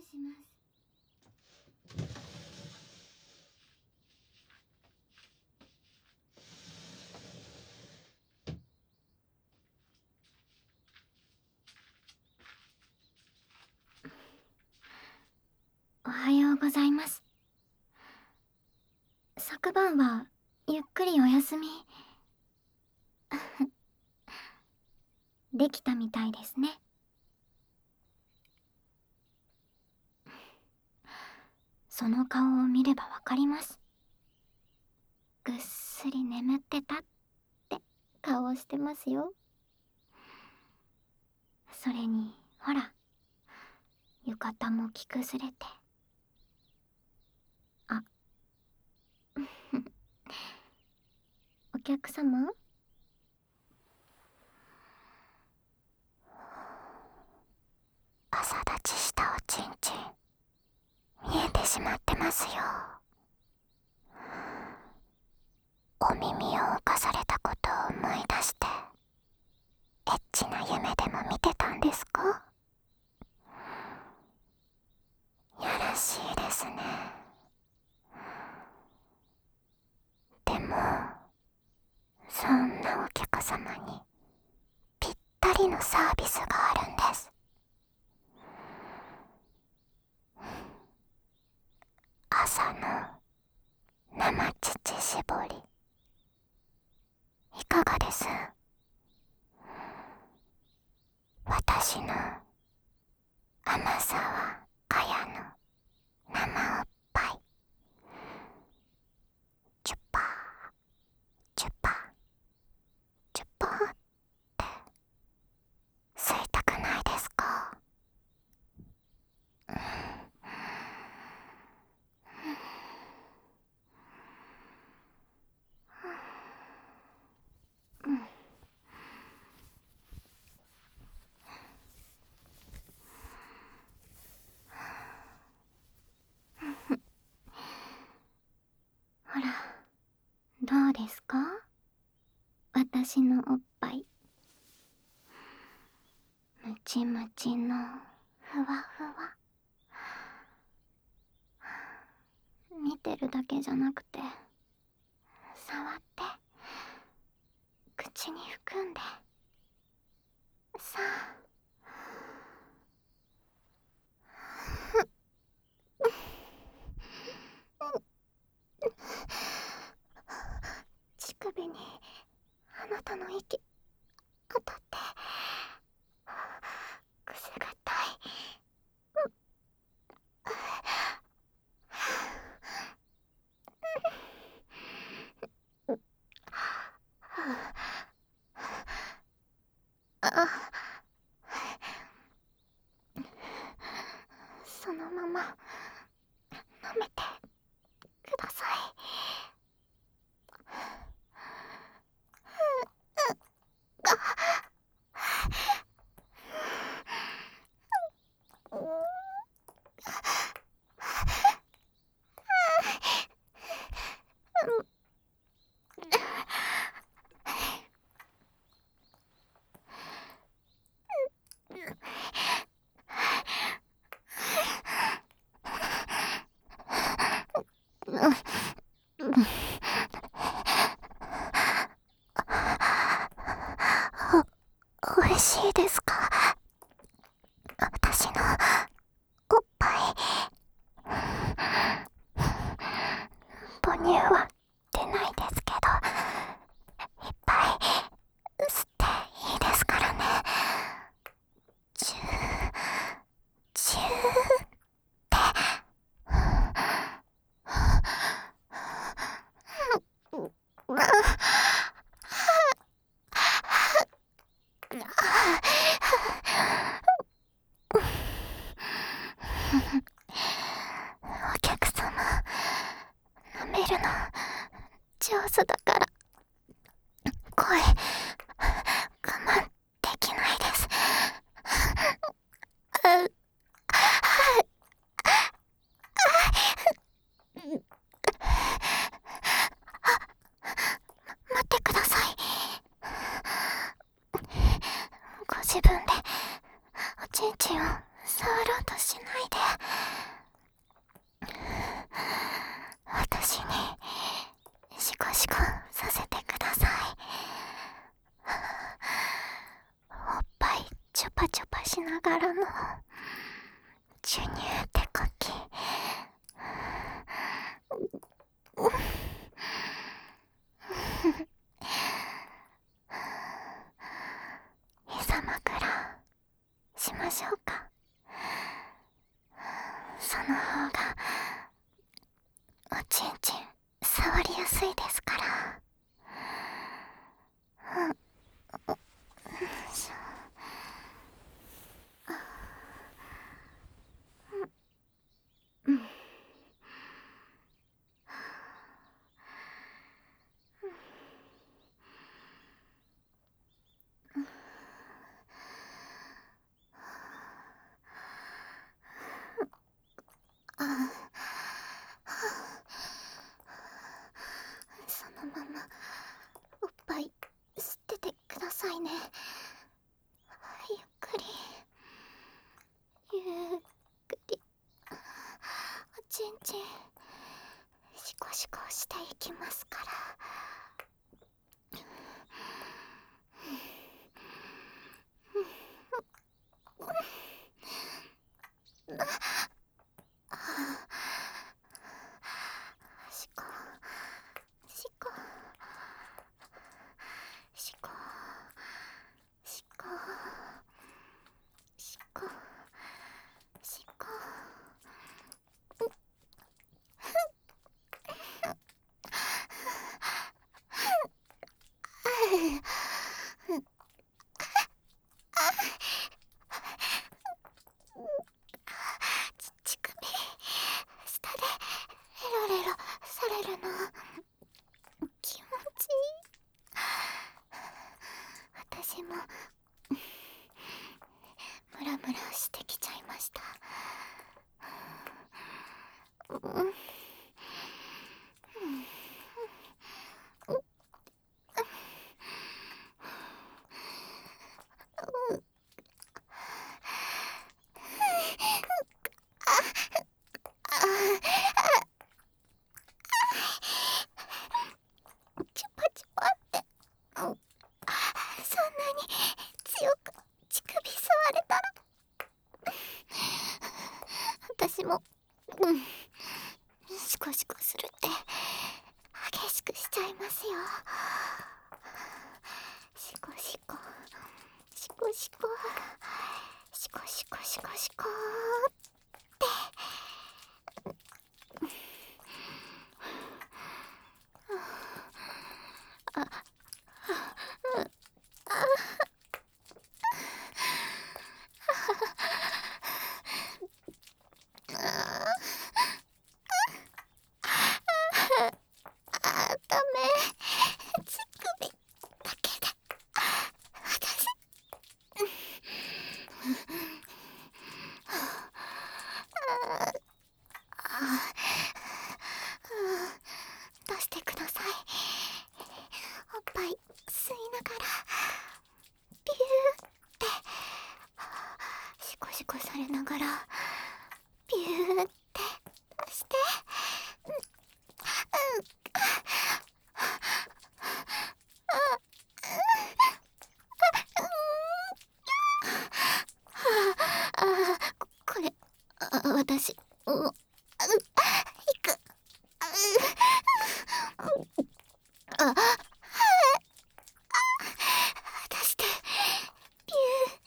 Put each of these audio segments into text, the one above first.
します。おはようございます。昨晩はゆっくりお休みできたみたいですね。その顔を見ればわかります。ぐっすり眠ってたって顔をしてますよ。それにほら、浴衣も着崩れて。あお客様、 朝立ちしたおちんちん見えてしまってますよ。お耳を浮かされたことを思い出してエッチな夢でも見てたんですか？やらしいですね。でもそんなお客様にぴったりのサービスがあるんです。朝の生乳搾りいかがです？私の甘沢かやの生おっぱい、チュッパーチュッパーチュッパーって吸いたくないですか？ ほら、どうですか？私のおっぱい。ムチムチのふわふわ。見てるだけじゃなくて、触って口に含んで、さあ乳首にあなたの息当たってくすぐったい。そのまま舐めてください。 おいしいですか？私のおっぱい。母乳は出ないですけど、いっぱい吸っていいですからね。チューチューってお客様、舐めるの上手だから声我慢できないです。待ってください。ご自分でおちんちんを触ろうとしないで。私にシコシコさせてください。おっぱいチョパチョパしながらの授乳手かき。膝枕しましょうか。その方がおちんちん触りやすいですから。そのままおっぱい吸っててくださいね。ゆっくりゆっくりおちんちんシコシコしていきますから。シコシコシコシコシコシコ。乳首下でレロレロされるの気持ちいい。私もムラムラしてきちゃいました。チュパチュパってそんなに強く乳首触れたら私もシコシコするって激しくしちゃいますよ。シコシコシコシコシコシコシコシコってダメ。乳首だけで私出してください。おっぱい吸いながらビューってシコシコされながらビューって出して。これ私いく出してピュー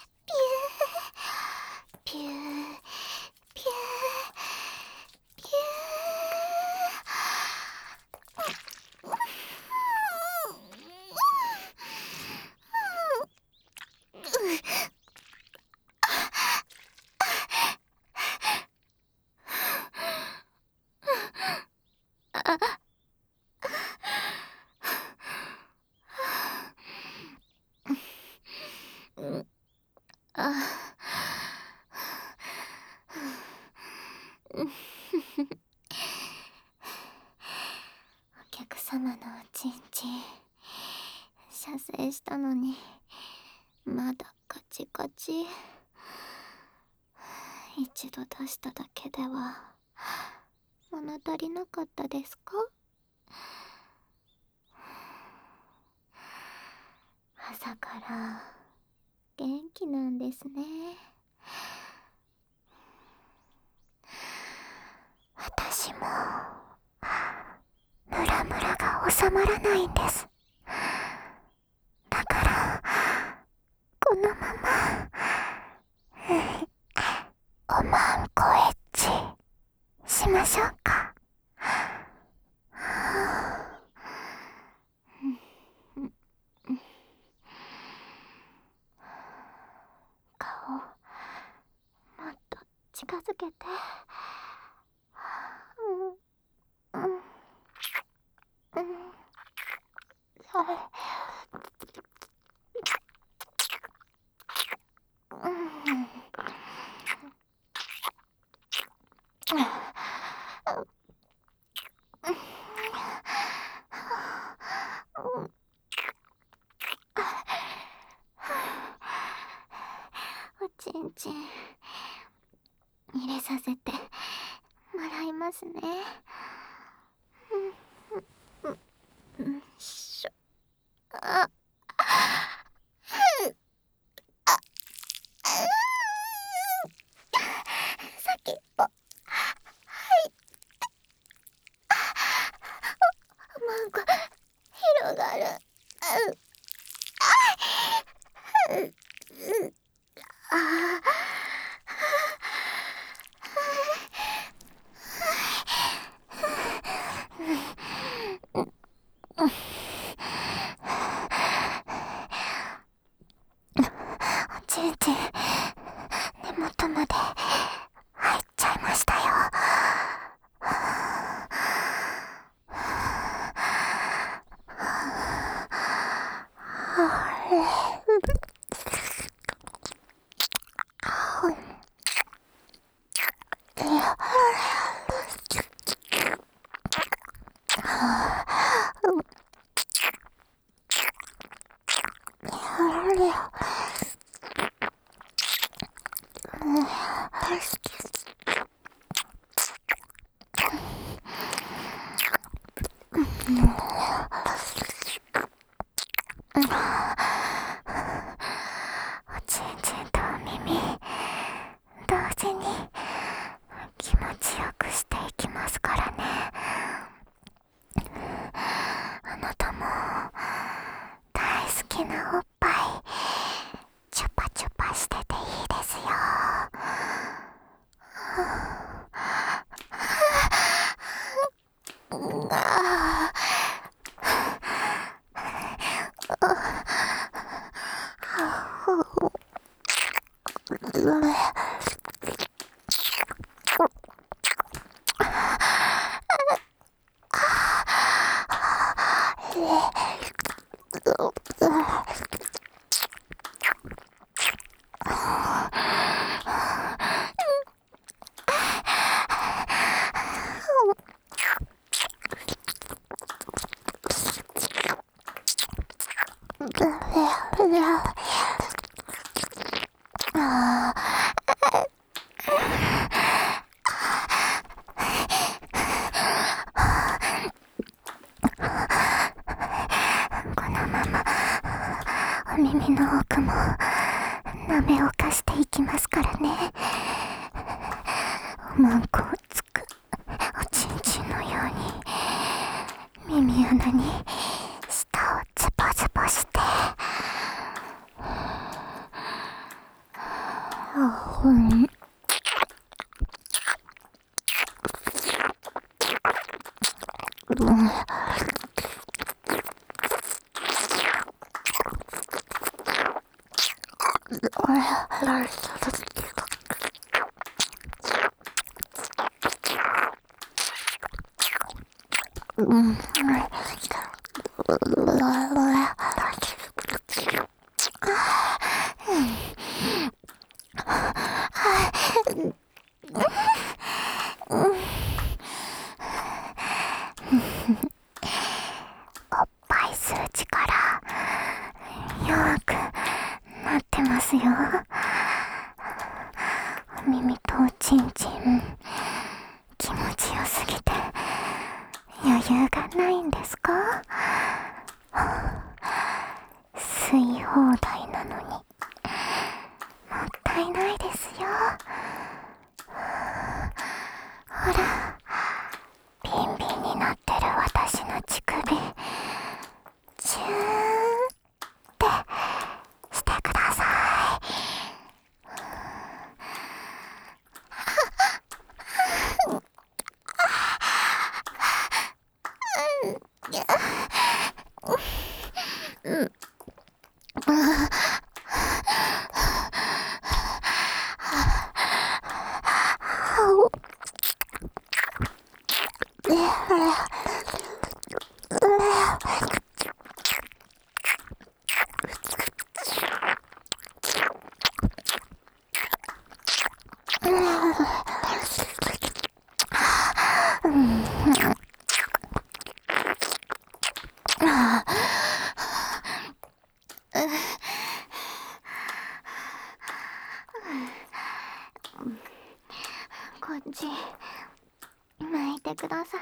ピューピューピューピューピュー。お客様のおちんちん射精したのにまだカチカチ。 一度出しただけでは物足りなかったですか？朝から元気なんですね。 私もムラムラが収まらないんです。だからこのままおまんこエッチしましょうか。 顔もっと近づけて。おちんちん入れさせてもらいますね。しょ。あ、先っぽ。なんか広がる。 おちんちん根元まで入っちゃいましたよ。おちんちんとお耳同時に気持ちよくしていきますからね。あなたも大好きなおっぱいチュパチュパしてていいですよ。このままお耳の奥も舐めをかしていきますからね。おまんこをつくおちんちんのように耳穴に舌をズボズボして、おっぱい吸う力弱くなってますよ。お耳とおちんちん気持ちよすぎて余裕がないんですか？吸い放題なのにもったいないですよ。ほら、ビンビンになってる私の乳首チューってしてください。こっち巻いてください。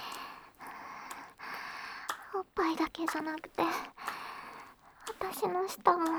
おっぱいだけじゃなくて私の舌も吸って。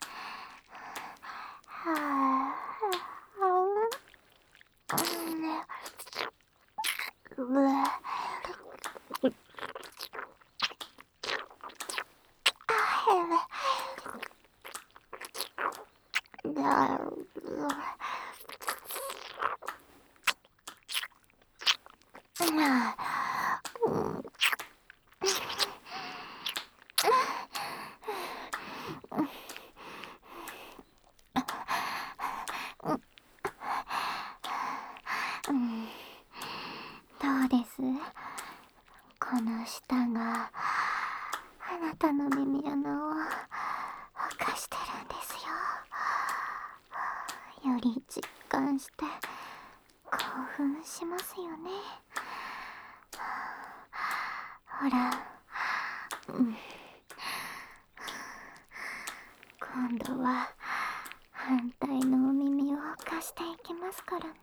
どうです？この舌があなたの耳穴を犯してるんですよ。より実感して興奮しますよね。ほら、今度は反対のお耳を貸していきますからね。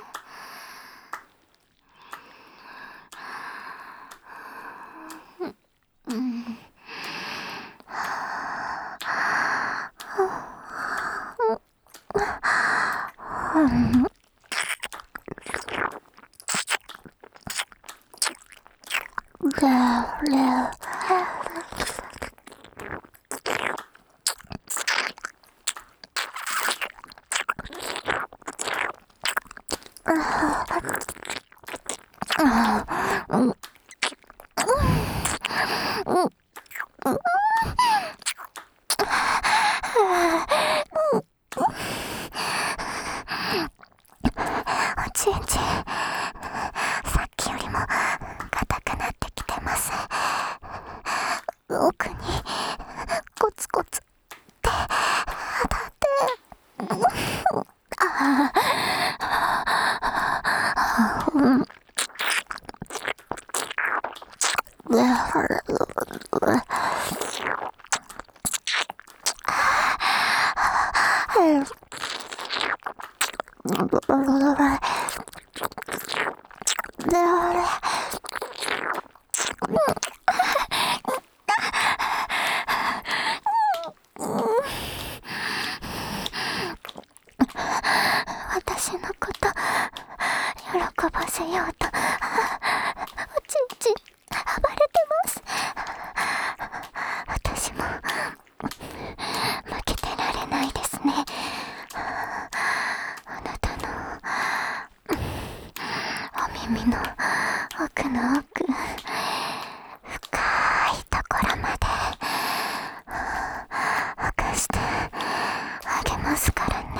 おちんちん、さっきよりも硬くなってきてます。奥にコツコツって当たって、私のこと喜ばせようとおちんちん暴れてます。私も負けてられないですね。あなたのお耳の奥の奥、深いところまで隠してあげますからね。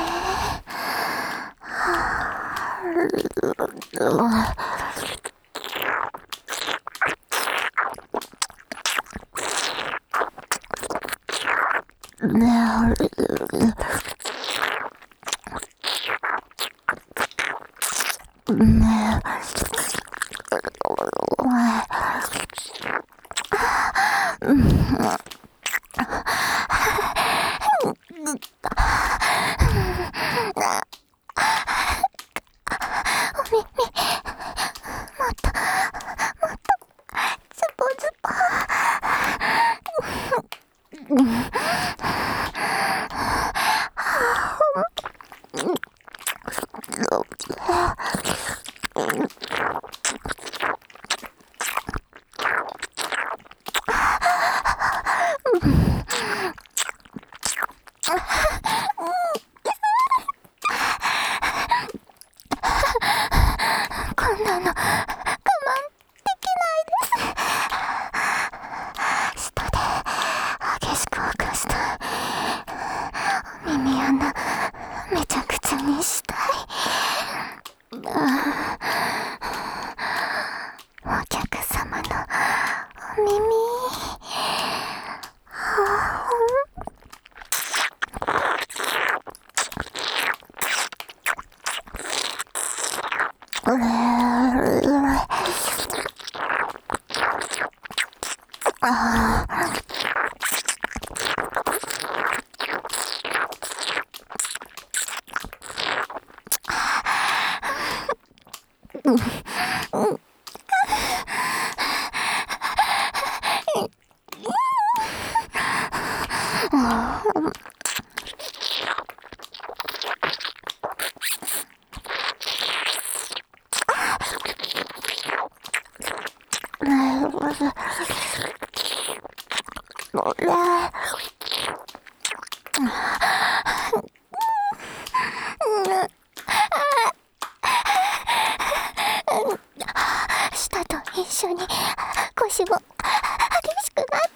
舌と一緒に腰も激しくなって、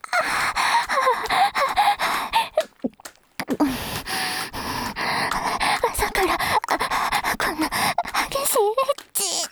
朝からこんな激しいエッチ。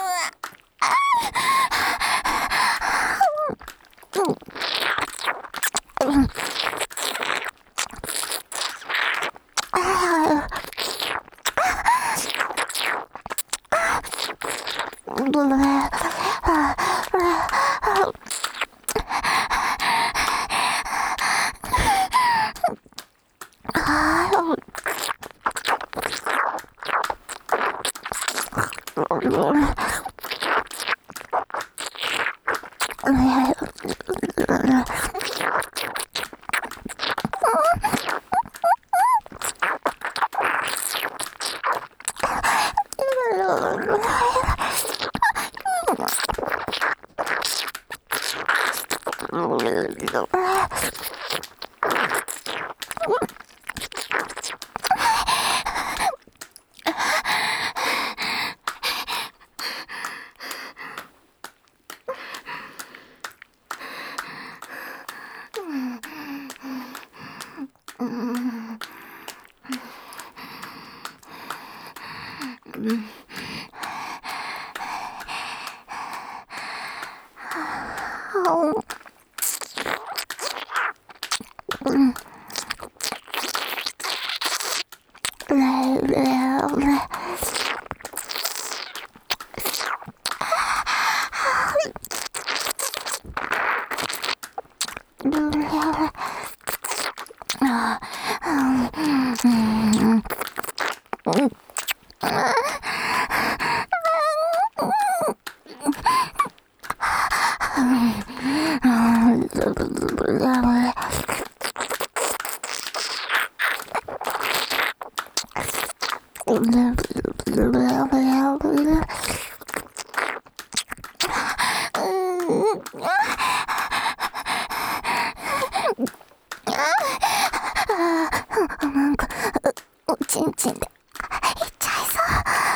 なんかおちんちんでいっちゃいそう。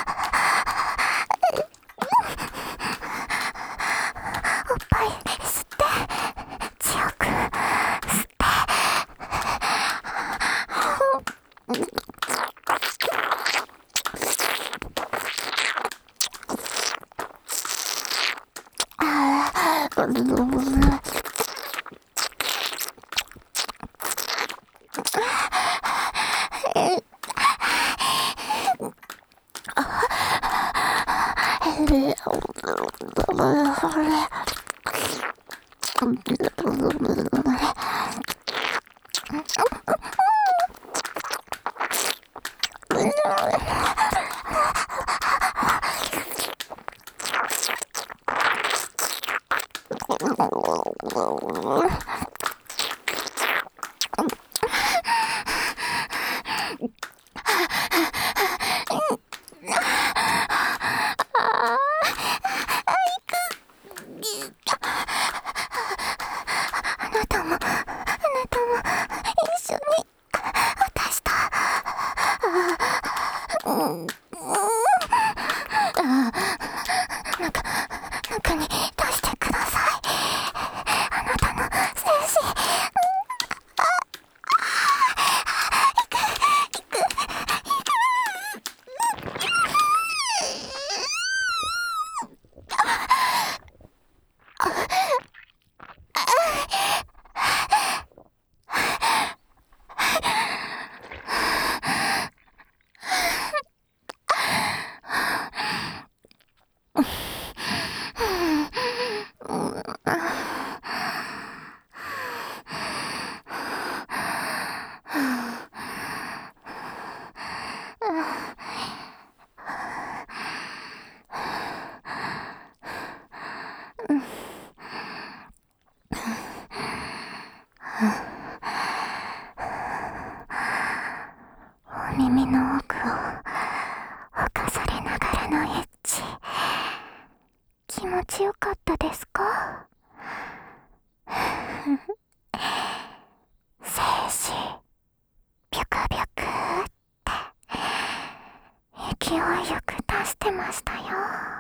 おっぱい吸って強く吸って。あなたも一緒に私と。中に出してください。あなたの精子。 耳の奥を侵されながらのエッチ、気持ちよかったですか？精子ビュクビュクって勢いよく出してましたよ。